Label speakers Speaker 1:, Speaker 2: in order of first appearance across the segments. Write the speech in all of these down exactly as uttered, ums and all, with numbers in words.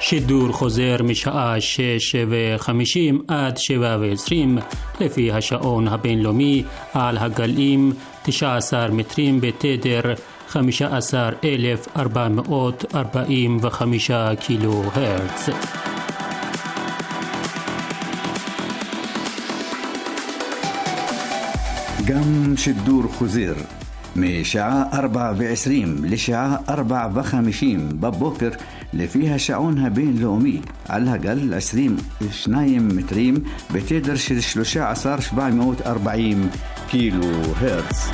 Speaker 1: שידור חוזר משעה שש וחמישים עד שבע ועשרים לפי השעון הבינלאומי על הגלים תשע עשרה מטרים בתדר חמישה עשר אלף ארבע מאות ארבעים וחמישה קילו הרץ.
Speaker 2: גם שידור חוזר משעה ארבע ועשרים לשעה ארבע וחמישים בבוקר לפי השעון הבינלאומי על הגל עשרים ושניים מטרים בתדר של שלושה עשר אלף שבע מאות וארבעים קילו הרץ.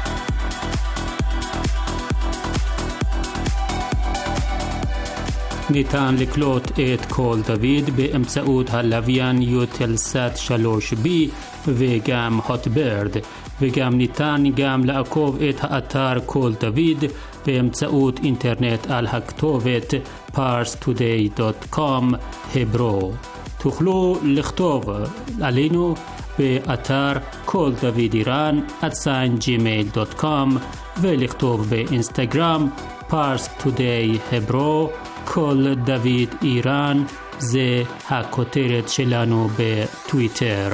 Speaker 1: ניתן לקלוט את קול דוד באמצעות הלוויין יוטלסאט שלוש בי וגם הוטברד, וגם ניתן גם לעקוב את האתר קול דוד באמצעות אינטרנט על הכתובת פארס טודיי דוט קום הברו. תוכלו לכתוב עלינו באתר קול דוד איראן אט ג'ימייל דוט קום ולכתוב באינסטגרם פארס טודיי הברו קול דוד איראן, זה הכותרת שלנו בטוויטר.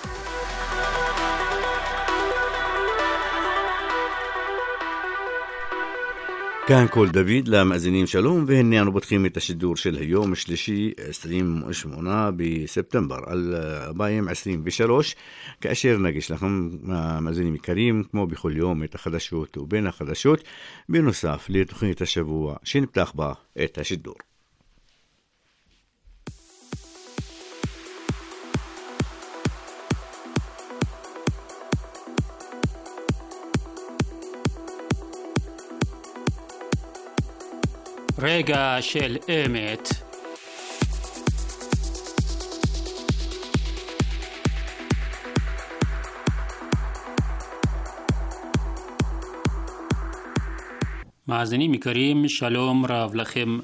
Speaker 2: כאן קול דוד למאזינים שלום, והנה אנו פותחים את השידור של היום השלישי עשרים ושמונה בספטמבר אלפיים עשרים ושלוש, כאשר נגיש לכם מאזינים יקרים כמו בכל יום את החדשות ובין החדשות, בנוסף לתוכנית השבוע שנפתח בה את השידור.
Speaker 1: רגע של אמת. מאזינים יקרים, שלום רב לכם.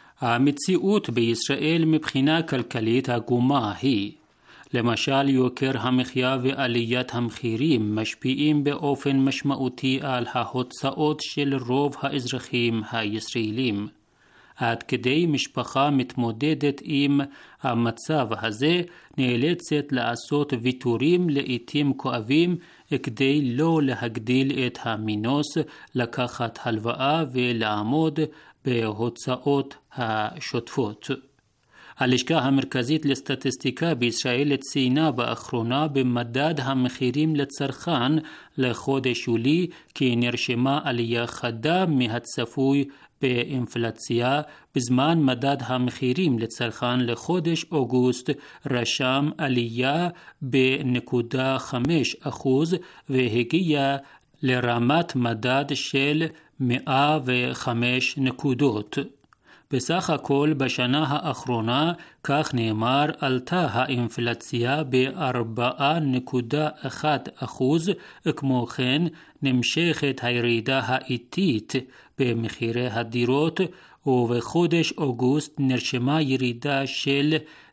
Speaker 1: המציאות בישראל מבחינה כלכלית עגומה היא. למשל, יוקר המחיה ועליית המחירים משפיעים באופן משמעותי על ההוצאות של רוב האזרחים הישראלים. עד כדי משפחה מתמודדת עם המצב הזה נאלצת לעשות ויתורים לעתים כואבים כדי לא להגדיל את המינוס, לקחת הלוואה ולעמוד בהוצאות השוטפות. הלשכה המרכזית לסטטיסטיקה בישראל ציינה באחרונה במדד המחירים לצרכן לחודש יולי כי נרשמה עלייה חדה מהצפוי באינפלציה, בזמן מדד המחירים לצרכן לחודש אוגוסט רשם עלייה בנקודה חמש אחוז והגיע לרמת מדד של מאה וחמש נקודות. בסך הכל בשנה האחרונה, כך נאמר, עלתה האינפלציה ב-ארבע נקודה אחת אחוז, כמו כן נמשכת הירידה האיטית במחירי הדירות, ובחודש אוגוסט נרשמה ירידה של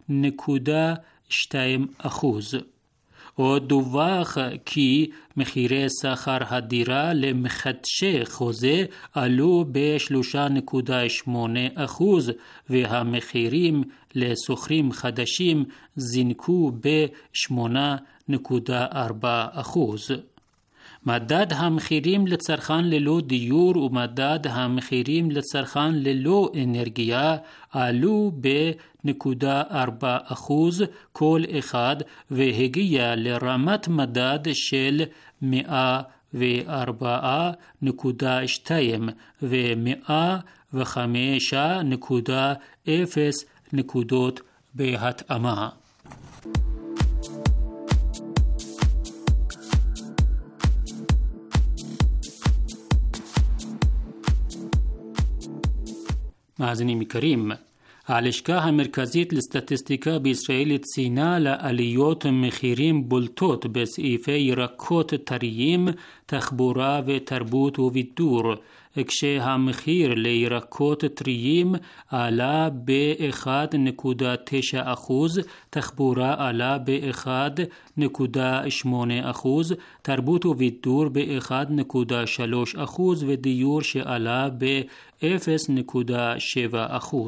Speaker 1: נקודה שתיים אחוז. עוד דווח כי מחירי שכר הדירה למחדשי חוזה עלו ב-שלוש נקודה שמונה אחוז והמחירים לשוכרים חדשים זינקו ב-שמונה נקודה ארבע אחוז. מדד המחירים לצרכן ללא דיור ומדד המחירים לצרכן ללא אנרגיה עלו בנקודה ארבע אחוז כל אחד והגיע לרמת מדד של מאה וארבע נקודה שתיים ומאה וחמש נקודה אפס נקודות בהתאמה. מאזינים יקרים, הלשכה המרכזית לסטטיסטיקה בישראל ציינה לעליות מחירים בולטות בסעיפי ירקות טריים, תחבורה ותרבות ובידור, כשהמחיר לירקות טריים עלה ב-אחד נקודה תשע אחוז, תחבורה עלה ב-אחד נקודה שמונה אחוז, תרבות ובידור ב-אחד נקודה שלוש אחוז ודיור שעלה ב-אפס נקודה שבע אחוז.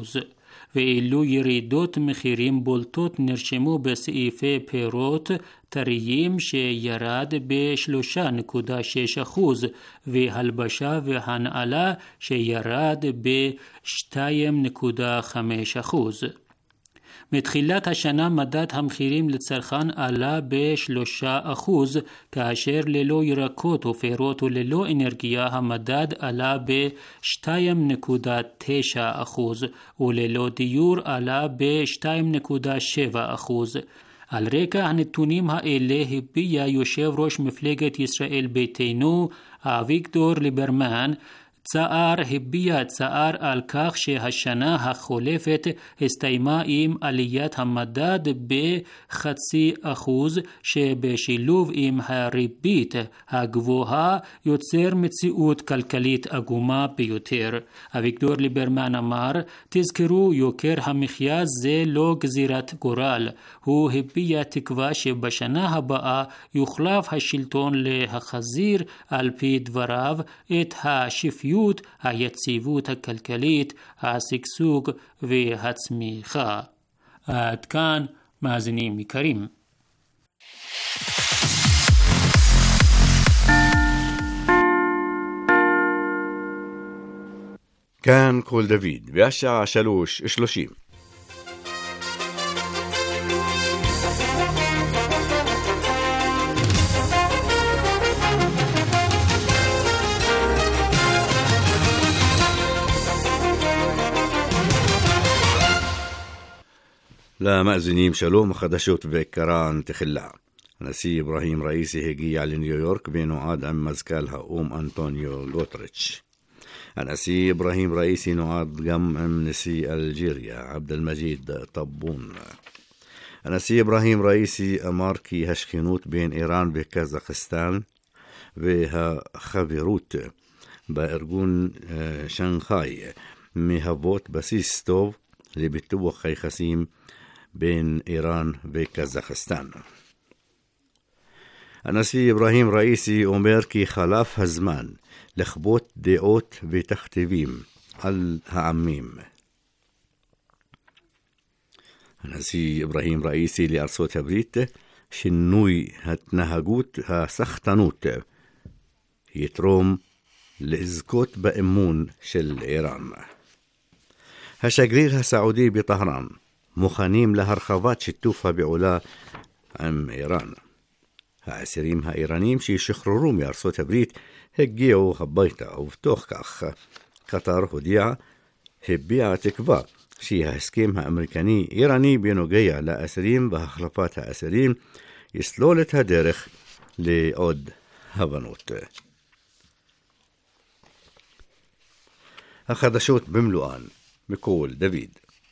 Speaker 1: ואילו ירידות מחירים בולטות נרשמו בסעיפי פירות טריים שירד ב-שלוש נקודה שש אחוז והלבשה והנעלה שירד ב-שתיים נקודה חמש אחוז. מתחילת השנה מדד המחירים לצרכן עלה ב-שלושה אחוז, כאשר ללא ירקות ופירות וללא אנרגיה המדד עלה ב-שתיים נקודה תשע אחוז וללא דיור עלה ב-שתיים נקודה שבע אחוז. על רקע הנתונים האלה הביע יושב ראש מפלגת ישראל ביתנו אביגדור ליברמן צער הביע צער על כך שהשנה החולפת הסתיימה עם עליית המדד בחצי אחוז שבשילוב עם הריבית הגבוהה יוצר מציאות כלכלית עגומה ביותר. אביגדור ליברמן אמר, תזכרו, יוקר המחיה זה לא גזירת גורל. הוא הביע תקווה שבשנה הבאה יוחלף השלטון להחזיר על פי דבריו את השפיות, היציבות הכלכלית, השגשוג והצמיחה. עד כאן מאזינים יקרים.
Speaker 2: כאן כל דוד, והשעה שלוש שלושים. למאזינים שלום, חדשות וקראן תחילה. הנשיא אברהים ראיסי הגיע לניו-יורק ונועד עם מזכ"ל האום אנטוניו גוטריץ'. הנשיא אברהים ראיסי נועד גם עם נשיא אלג'יריה עבד אל-מג'יד טבון. הנשיא אברהים ראיסי אמר כי השכנות בין איראן וקזחסטן והחברות בארגון שנגחאי מהוות בסיס טוב לפיתוח היחסים בין איראן וקזחסטן. הנשיא אברהים ראיסי אומר כי חלף הזמן לכפות דעות ותכתיבים על העמים. הנשיא אברהים ראיסי לארצות הברית, שינוי התנהגות הסחטנות יתרום לזכות באמון של איראן. השגריר הסעודי בטהרן מוכנים להרחבת שיתוף הפעולה עם איראן. האסירים האיראנים שישוחררו מארצות הברית הגיעו הביתה, ובתוך כך קטר הודיעה, הביעה תקווה שההסכם האמריקני-איראני בנוגע לאסירים והחלפת האסירים יסלול את הדרך לעוד הבנות. החדשות במלואן מכל דוד.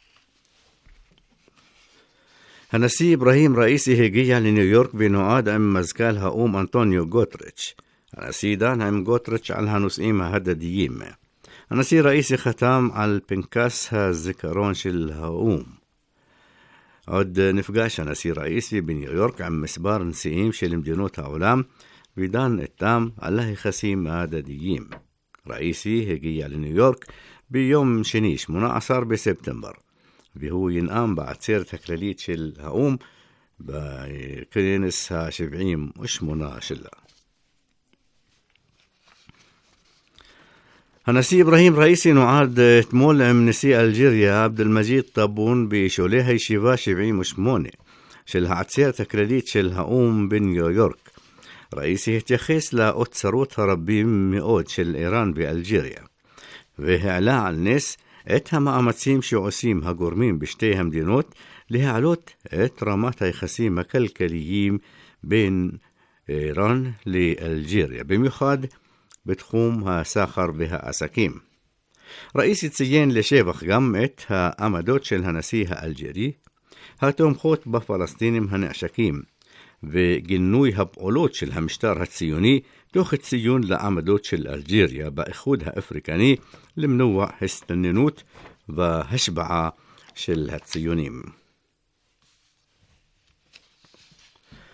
Speaker 2: הנשיא אברהים ראיסי הגיע לניו יורק ונועד עם מזכ"ל האום אנטוניו גוטריץ'. הנשיא דן עם גוטריץ' על הנושאים ההדדיים. הנשיא ראיסי חתם על פנקס הזיכרון של האום. עוד נפגש הנשיא ראיסי בניו יורק עם מספר נשיאים של מדינות העולם ודן איתם על היחסים ההדדיים. ראיסי הגיע לניו יורק ביום שני שמונה עשר בספטמבר, והוא ינאם בעצרת הכללית של האום בכנס ה-שבעים ושמונה שלה. הנשיא אברהים ראיסי נועד אתמול עם נשיא אלג'יריה עבד אל-מג'יד טבון בשולי הישיבה שבעים ושמונה של העצרת הכללית של האום בניו יורק. ראיסי התייחס לאוצרות הרבים מאוד של איראן ואלג'יריה, והעלה על נס את המאמצים שעושים הגורמים בשתי המדינות להעלות את רמת היחסים הכלכליים בין איראן לאלג'יריה, במיוחד בתחום הסחר והעסקים. ראיסי ציין לשבח גם את העמדות של הנשיא האלג'ירי, התומכות בפלסטינים הנעשקים, וגינוי הפעולות של המשטר הציוני, תוך ציון לעמדות של אלג'יריה באיחוד האפריקני למנוע הסתננות והשבעה של הציונים.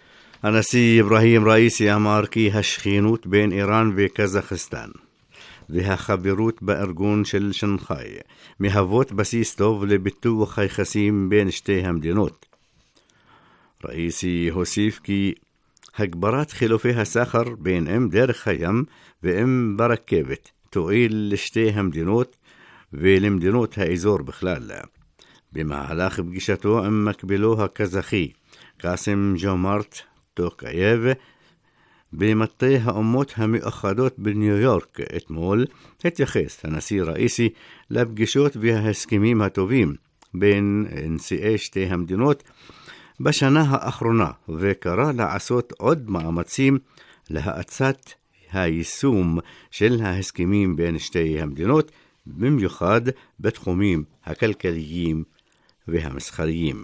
Speaker 2: הנשיא אברהים ראיסי אמר כי השכנות בין איראן וקזחסטן והחברות בארגון של שנגחאי מהוות בסיס טוב לביטוח היחסים בין שתי המדינות. ראיסי הוסיף כי הגברת חילופי הסחר בין אם דרך הים ואם ברכבת תועיל לשתי המדינות ולמדינות האזור בכלל. במהלך פגישתו עם מקבילו הקזחי קאסם ג'ומארט טוקייב במטה האומות המאוחדות בניו יורק אתמול, התייחס הנשיא ראיסי לפגישות וההסכמים הטובים בין נשיאי שתי המדינות בשנה האחרונה, וקרא לעשות עוד מאמצים להאצת היישום של ההסכמים בין שתי המדינות, במיוחד בתחומים הכלכליים והמסחריים.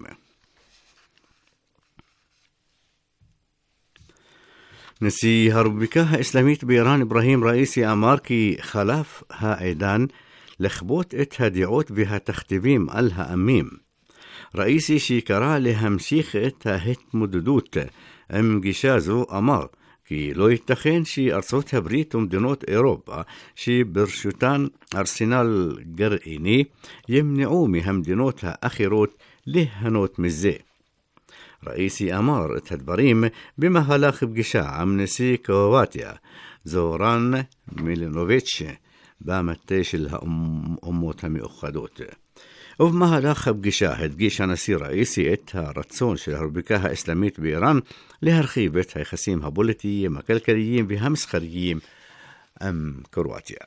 Speaker 2: נשיא הרפובליקה האסלאמית באיראן אברהים ראיסי אמר כי חלף העידן לכפות את הדעות והתכתיבים על העמים. ראיסי שקרא להמשיך את ההתמודדות עם גישה זו אמר כי לא ייתכן שארצות הברית ומדינות אירופה שברשותן ארסנל גרעיני ימנעו מהמדינות האחרות ליהנות מזה. ראיסי אמר את הדברים במהלך פגישה עם נשיא קרואטיה זורן מילנוביץ' במטה של האומות המאוחדות. ובמהלך הפגישה הדגיש הנשיא ראיסי את הרצון של הרפובליקה האסלאמית באיראן להרחיב את היחסים הפוליטיים, הכלכליים והמסחריים עם קרואטיה.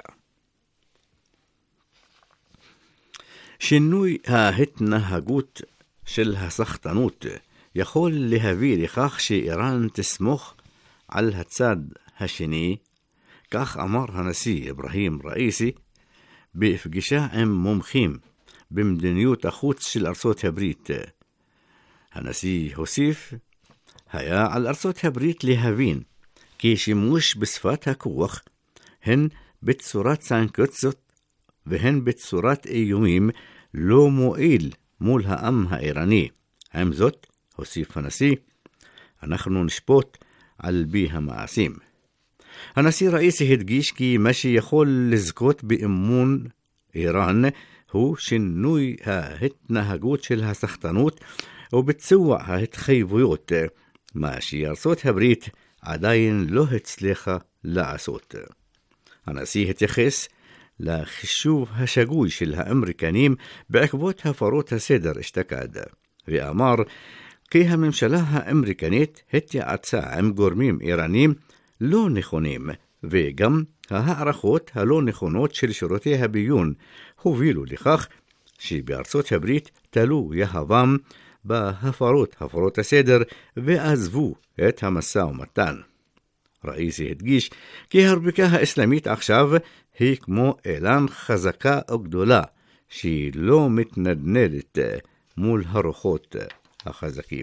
Speaker 2: שינוי ההתנהגות של הסחטנות יכול להביא לכך שאיראן תסמוך על הצד השני, כך אמר הנשיא אברהים ראיסי בפגישה עם מומחים במדיניות החוץ של ארצות הברית. הנשיא הוסיף, היה על ארצות הברית להבין כי שימוש בשפת הכוח הן בצורת סנקציות והן בצורת איומים לא מועיל מול העם האיראני. עם זאת, הוסיף הנשיא, אנחנו נשפוט על פי המעשים. הנשיא ראיסי הדגיש כי מה שיכול לזכות באמון איראן הוא שינוי ההתנהגות של הסחטנות וביצוע ההתחייבויות, מה שארצות הברית עדיין לא הצליחה לעשות. הנשיא התייחס לחישוב השגוי של האמריקנים בעקבות הפרות הסדר אשתקד, ואמר כי הממשלה האמריקנית התייעצה עם גורמים איראנים לא נכונים, וגם ההערכות הלא נכונות של שירותי הביון הובילו לכך שבארצות הברית תלו יהבם בהפרות הפרות הסדר ועזבו את המשא ומתן. ראיסי הדגיש כי הרפובליקה האסלאמית עכשיו היא כמו אילן חזקה או גדולה שהיא לא מתנדנדת מול הרוחות החזקים.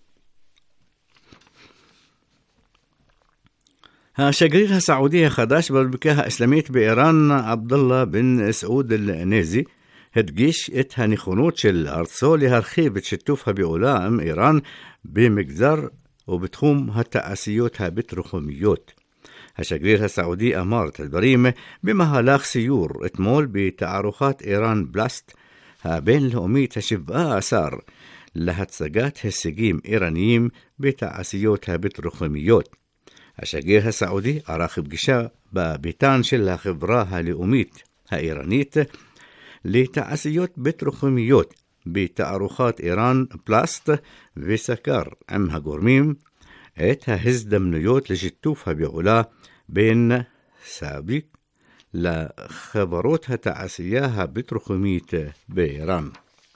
Speaker 2: השגריר הסעודי החדש ברפובליקה האסלאמית באיראן, עבדאללה בן סעוד אל-נזי, הדגיש את הנכונות של ארצו להרחיב את שיתוף הפעולה עם איראן במגזר ובתחום התעשיות הפטרוכימיות. השגריר הסעודי אמר את הדברים במהלך סיור אתמול בתערוכת איראן בלאסט הבינלאומית ה-שבע עשר להצגת הישגים איראניים בתעשיות הפטרוכימיות. השגריר הסעודי ערך פגישה בביתן של החברה הלאומית האיראנית לתעשיות פטרוכימיות בתערוכת איראן פלאסט וסקר עם הגורמים את ההזדמנויות לשיתוף הפעולה בין סאביק לחברות התעשייה הפטרוכימית באיראן.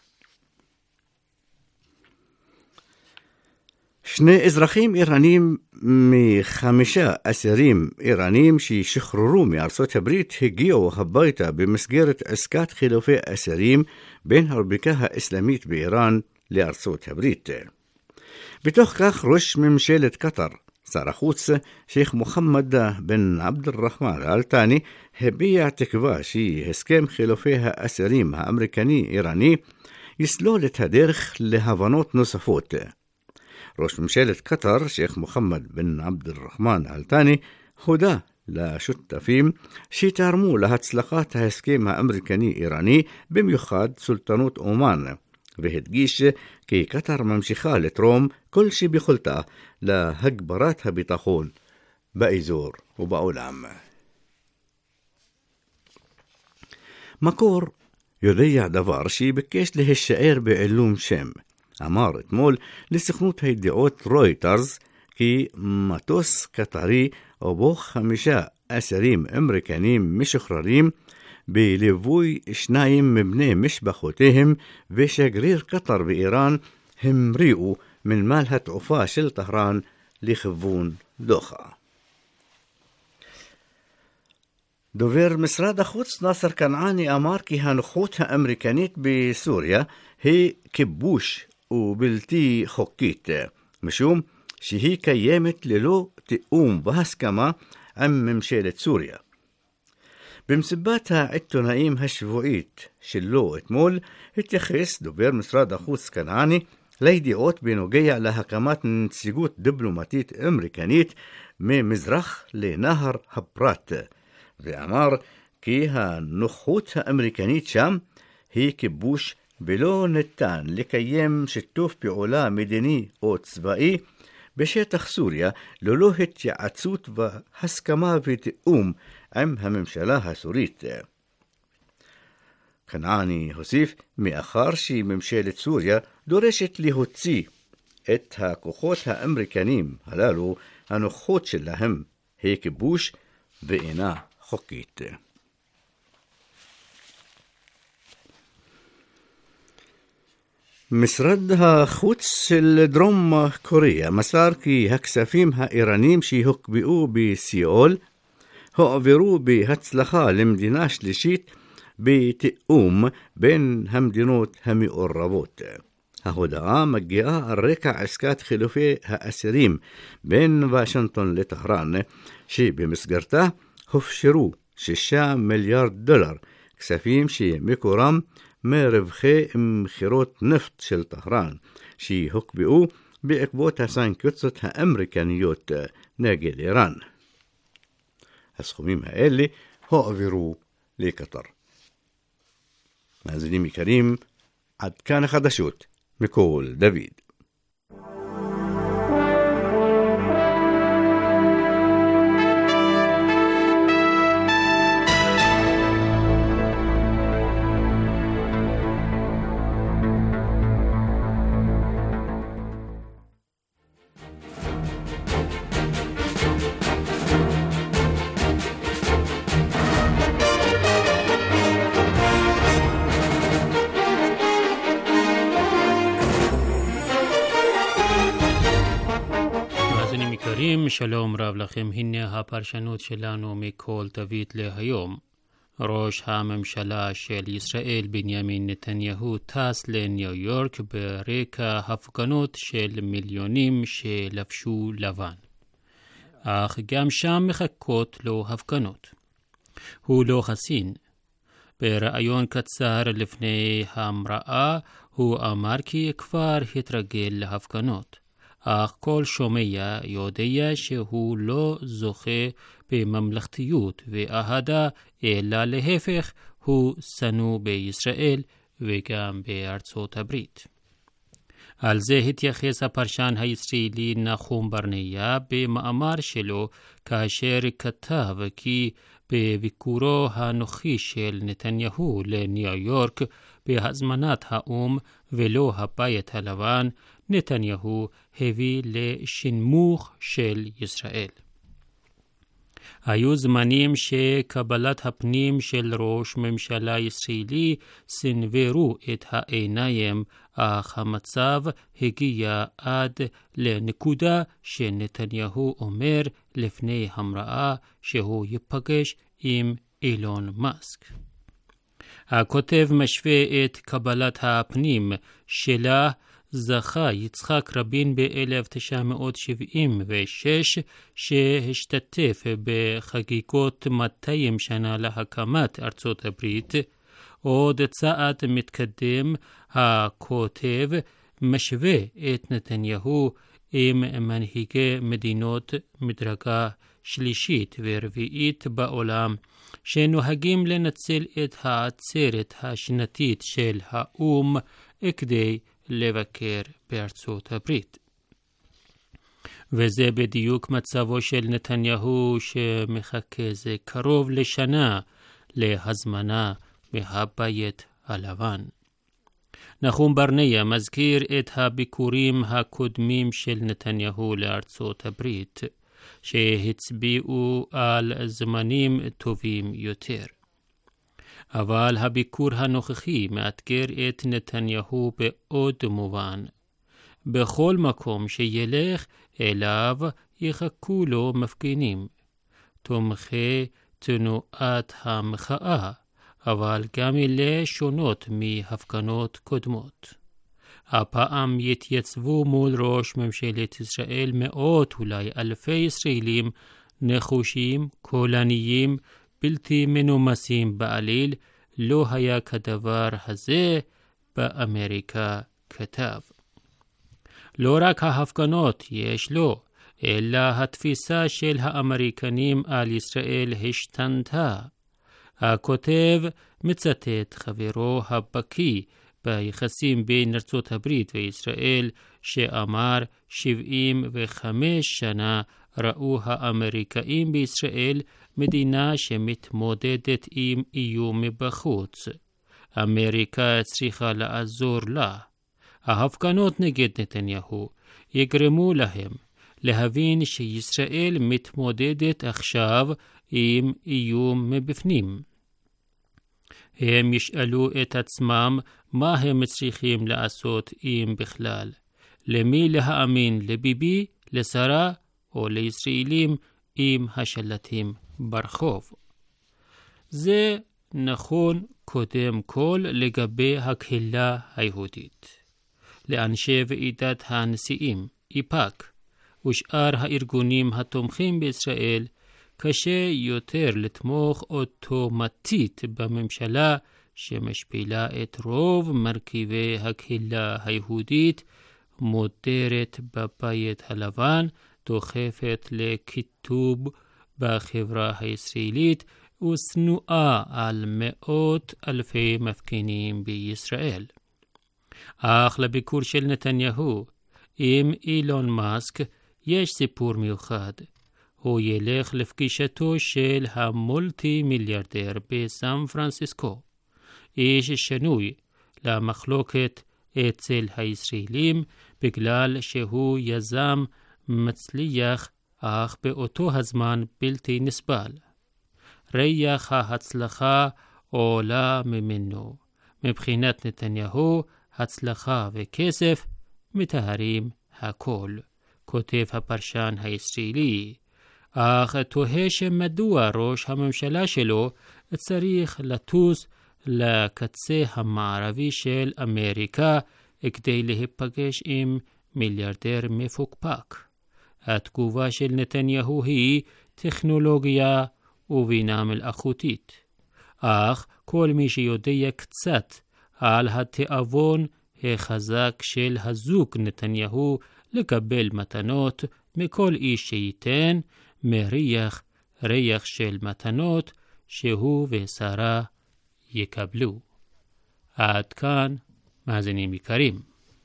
Speaker 2: שני אזרחים איראנים מחמישה אסירים איראנים ששחררו מארצות הברית הגיעו הביתה במסגרת עסקת חילופי אסירים בין הרפובליקה האסלאמית באיראן לארצות הברית. בתוך כך ראש ממשלת קטר, שר החוץ שייח מוחמד בן עבד الرحمن אל ת'אני, הביע תקווה שהסכם חילופי האסירים האמריקני-איראני יסלול את הדרך להבנות נוספות. ראש ממשלת קטר, שייח מוחמד בן עבד الرحمن אל ת'אני, הודה לשותפים שתרמו להצלחת ההסכם האמריקני-איראני, במיוחד סולטנות אומן, והדגיש כי קטר ממשיכה לתרום כל שביכולתה להגברת הביטחון באזור ובעולם. מקור יודע דבר שביקש להישאר בעילום שם. אמר אתמול לסוכנות הידיעות רויטרס כי מטוס קטרי ובו חמישה אסירים אמריקנים משוחררים בליווי שניים מבני משפחותיהם ושגריר קטר באיראן המריאו מנמל התעופה של טהרן לכיוון דוחה. דובר משרד החוץ נאסר כנעני אמר כי הנוכחות האמריקנית בסוריה היא כיבוש ובלתי חוקית, משום שהיא קיימת ללא תיאום והסכמה עם ממשלת סוריה. במסיבת העיתונאים השבועית שלו אתמול התייחס דובר משרד החוץ כנעני לידיעות בנוגע להקמת נציגות דיפלומטית אמריקנית ממזרח לנהר הפרת, ואמר כי הנוכחות האמריקנית שם היא כיבוש ולא ניתן לקיים שיתוף פעולה מדיני או צבאי בשטח סוריה ללא התייעצות והסכמה ותיאום עם הממשלה הסורית. כנעני הוסיף, מאחר שממשלת סוריה דורשת להוציא את הכוחות האמריקנים הללו, הנוכחות שלהם היא כיבוש ואינה חוקית. משרד החוץ של דרום קוריאה מסר כי הכספים האיראנים שהוקפאו בסיול הועברו בהצלחה למדינה שלישית בתיאום בין המדינות המעורבות. ההודעה מגיעה על רקע עסקת חילופי האסירים בין וושינגטון לטהרן, שבמסגרתה הופשרו שישה מיליארד דולר, כספים שמקורם מרווחי מכירות נפט של טהרן, שהוקפאו בעקבות הסנקציות האמריקניות נגד איראן. הסכומים האלה הועברו לקטר. מאזינים יקרים, עד כאן החדשות מכל דוד.
Speaker 1: שלום רב לכם, הנה הפרשנות שלנו מכל תווית להיום. ראש הממשלה של ישראל בנימין נתניהו טס לניו יורק ברקע הפגנות של מיליונים שלבשו לבן. אך גם שם מחכות לו הפגנות. הוא לא חסין. ברעיון קצר לפני המראה הוא אמר כי כבר התרגל להפגנות. אך כל שומע יודע שהוא לא זוכה בממלכתיות ואהדה, אלא להפך הוא שנוא בישראל וגם בארצות הברית. על זה התייחס הפרשן הישראלי נחום ברניה במאמר שלו, כאשר כתב כי בביקורו הנוכחי של נתניהו לניו יורק בהזמנת האום ולא הבית הלבן, נתניהו הביא לשנמוך של ישראל. היו זמנים שקבלת הפנים של ראש ממשלה ישראלי סנוורו את העיניים, אך המצב הגיע עד לנקודה שנתניהו אומר לפני המראה שהוא ייפגש עם אילון מאסק. הכותב משווה את קבלת הפנים שלה זכה יצחק רבין ב-אלף תשע מאות שבעים ושש שהשתתף בחגיגות מאתיים שנה להקמת ארצות הברית. עוד צעד מתקדם, הכותב משווה את נתניהו עם מנהיגי מדינות מדרגה שלישית ורביעית בעולם שנוהגים לנצל את העצרת השנתית של האום כדי לבקר בארצות הברית. וזה בדיוק מצבו של נתניהו שמחכה זה קרוב לשנה להזמנה מהבית הלבן. נחום ברנע מזכיר את הביקורים הקודמים של נתניהו לארצות הברית, שהצביעו על זמנים טובים יותר. אבל הביקור הנוכחי מאתגר את נתניהו בעוד מובן. בכל מקום שילך אליו יחכו לו מפגינים, תומכי תנועת המחאה, אבל גם אלה שונות מהפגנות קודמות. הפעם יתייצבו מול ראש ממשלת ישראל מאות אולי אלפי ישראלים נחושים, קולניים, בלתי מנומסים בעליל. לא היה כדבר הזה באמריקה, כתב. לא רק ההפגנות יש לו, אלא התפיסה של האמריקנים על ישראל השתנתה. הכותב מצטט חברו הבקי ביחסים בין ארצות הברית וישראל, שאמר שבעים וחמש שנה ראו האמריקאים בישראל מדינה שמתמודדת עם איום מבחוץ. אמריקה צריכה לעזור לה. ההפגנות נגד נתניהו יגרמו להם להבין שישראל מתמודדת עכשיו עם איום מבפנים. הם ישאלו את עצמם מה הם צריכים לעשות אם בכלל. למי להאמין, לביבי, לשרה או לישראלים עם השלטים ברחוב. זה נכון קודם כל לגבי הקהילה היהודית. לאנשי ועידת הנשיאים, איפא"ק, ושאר הארגונים התומכים בישראל, קשה יותר לתמוך אוטומטית בממשלה שמשפילה את רוב מרכיבי הקהילה היהודית, מודרת בבית הלבן, דוחפת לכיתוב בחברה הישראלית ושנואה על מאות אלפי מפגינים בישראל. אך לביקור של נתניהו עם אילון מאסק יש סיפור מיוחד. הוא ילך לפגישתו של המולטי מיליארדר בסן פרנסיסקו, איש שנוי למחלוקת אצל הישראלים בגלל שהוא יזם מצליח אך באותו הזמן בלתי נסבל. ריח ההצלחה עולה ממנו. מבחינת נתניהו הצלחה וכסף מטהרים הכל, כותב הפרשן הישראלי. אך תוהה שמדוע ראש הממשלה שלו צריך לטוס לקצה המערבי של אמריקה כדי להיפגש עם מיליארדר מפוקפק. התגובה של נתניהו היא טכנולוגיה ובינה מלאכותית. אך כל מי שיודע קצת על התיאבון החזק של הזוג נתניהו לקבל מתנות מכל איש שייתן, מריח ריח של מתנות שהוא ושרה יקבלו. עד כאן, מאזינים יקרים.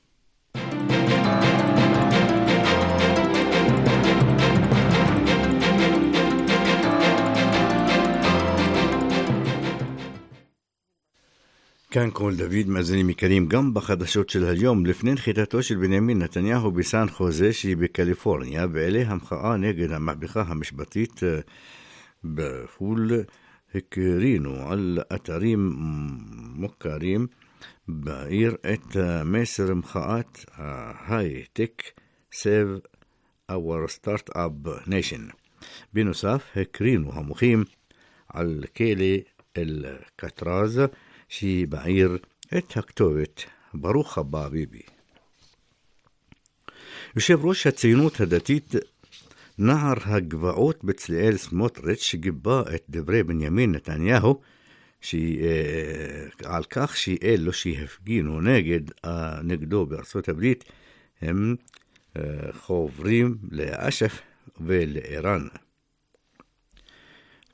Speaker 2: כאן כל דוד, מאזינים יקרים, גם בחדשות של היום, לפני נחיתתו של בנימין נתניהו בסן חוזה שהיא בקליפורניה, ואלה המחאה נגד המהפכה המשפטית בחול, הקרינו על אתרים מוכרים בעיר את מסר מחאת ההייטק Save Our Startup Nation. בנוסף, הקרינו המוחים על כלא אל-קטרז שהיא בעיר את הכתובת ברוך הבא ביבי. יושב ראש הציונות הדתית נער הגבעות בצלאל סמוטריץ' שגיבה את דברי בנימין נתניהו על כך שאלו שהפגינו נגד נגדו בארצות הברית הם חוברים לאש"ף ולאיראן.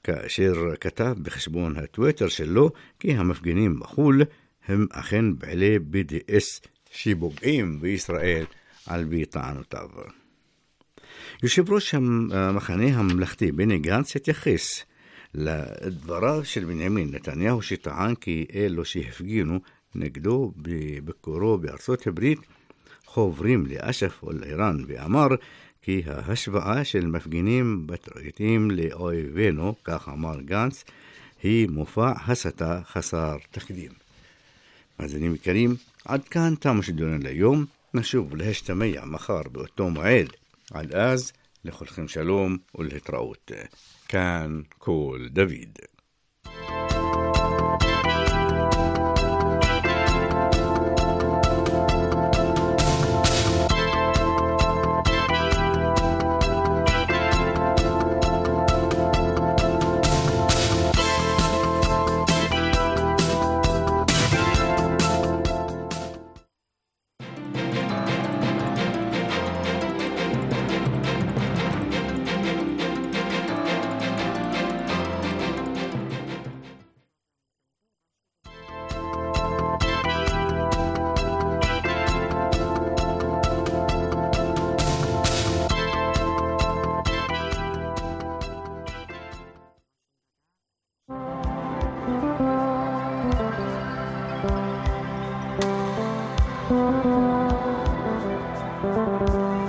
Speaker 2: כאשר כתב בחשבון הטוויטר שלו כי המפגינים בחול הם אכן פעילי בי די אס שפוגעים בישראל על פי טענותיו. יושב ראש המחנה הממלכתי בני גנץ התייחס לדבריו של בנימין נתניהו שטען כי אלו שהפגינו נגדו בביקורו בארצות הברית חוברים לאש"ף ולאיראן, ואמר כי ההשוואה של מפגינים פטריוטים לאויבינו, כך אמר גנץ, היא מופע הסתה חסר תקדים. מאזינים יקרים, עד כאן תם שידורנו להיום. נשוב להשתמע מחר באותו מועד. עד אז, לכולכם שלום ולהתראות. כאן קול דוד. Thank you.